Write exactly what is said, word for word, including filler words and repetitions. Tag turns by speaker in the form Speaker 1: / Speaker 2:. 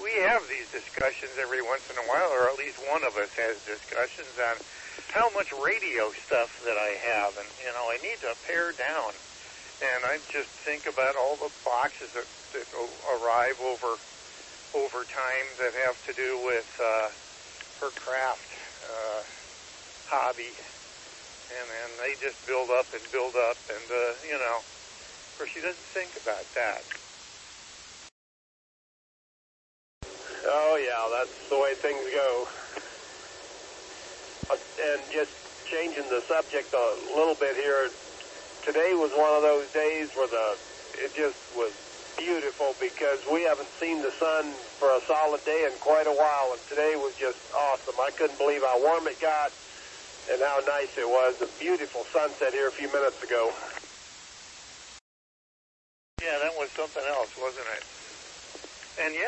Speaker 1: we have these discussions every once in a while, or at least one of us has discussions on how much radio stuff that I have, and you know, I need to pare down. And I just think about all the boxes that, that arrive over over time that have to do with uh, her craft uh, hobby, and and they just build up and build up, and uh, you know, of course, she doesn't think about that.
Speaker 2: Oh yeah, that's the way things go. And just changing the subject a little bit here, today was one of those days where the it just was beautiful because we haven't seen the sun for a solid day in quite a while, and today was just awesome. I couldn't believe how warm it got and how nice it was. A beautiful sunset here a few minutes ago.
Speaker 1: Yeah, that was something else, wasn't it? And yeah.